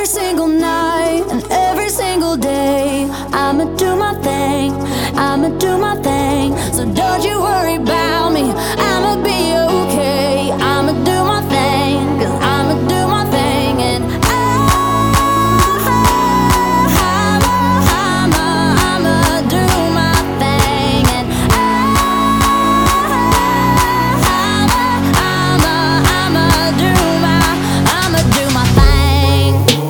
Every single night and every single day, I'ma do my thing, I'ma do my thing. So don't you worry about me, I'ma be okay. I'ma do my thing, 'cause I'ma do my thing. And I'ma do my thing. And I'ma do my thing.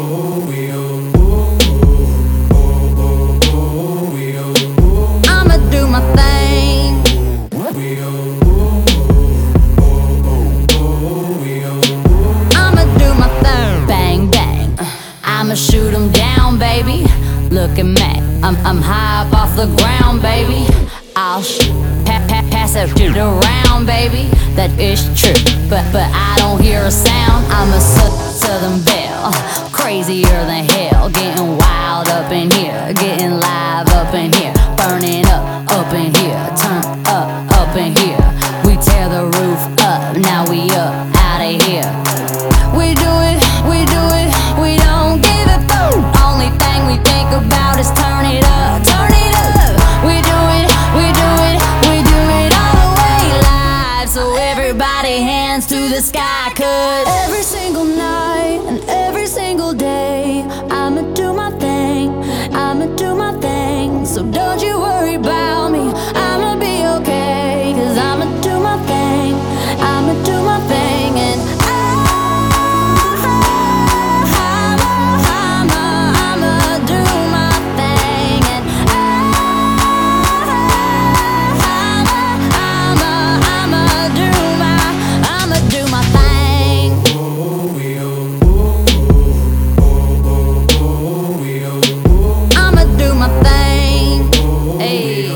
I'ma do my thing. I'ma do my thing. Bang, bang. I'ma shoot 'em down, baby. Look at me, I'm high up off the ground, baby. I'll pass that shit around, baby. That is true, but I don't hear a sound. I'm a Southern belle, crazier than hell. Getting wild up in here, getting live up in here. Burning up in here, turn up in here. We tear the roof up, now we up out of here. We do it, we don't give a fuck. Only thing we think about is turn it up, turn it up. We do it all the way live. So everybody hands to the sky, 'cause every single night and every single day, I'ma do my thing, I'ma do my thing. So don't you worry about me, I'ma be okay. 'Cause I'ma do my thing, I'ma do my thing. And I'ma do my thing. And I'ma do my thing. I'ma do my thing. Hey.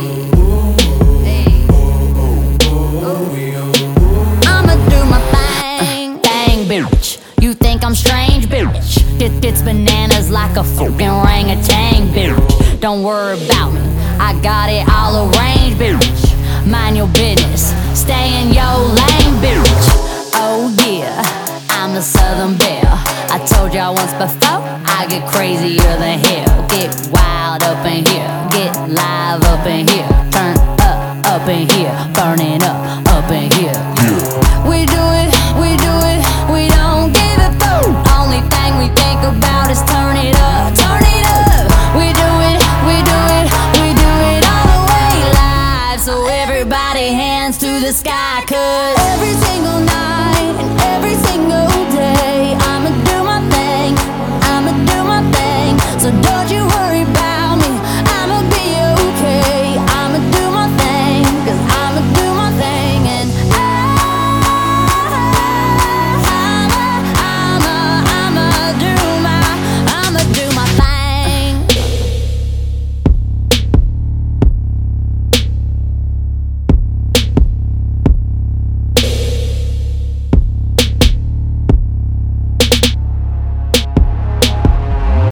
I'ma do my thing. Dang, bitch. You think I'm strange, bitch? It's bananas like a fucking orangutan, bitch. Don't worry about me, I got it all arranged, bitch. Mind your business, stay in your lane, bitch. Oh yeah, I'm the Southern belle. I told y'all once before, I get crazier than hell. Get wild up in here, get live up in here. Turn up in here, burning up in here. We do it, we don't give a fuck. Only thing we think about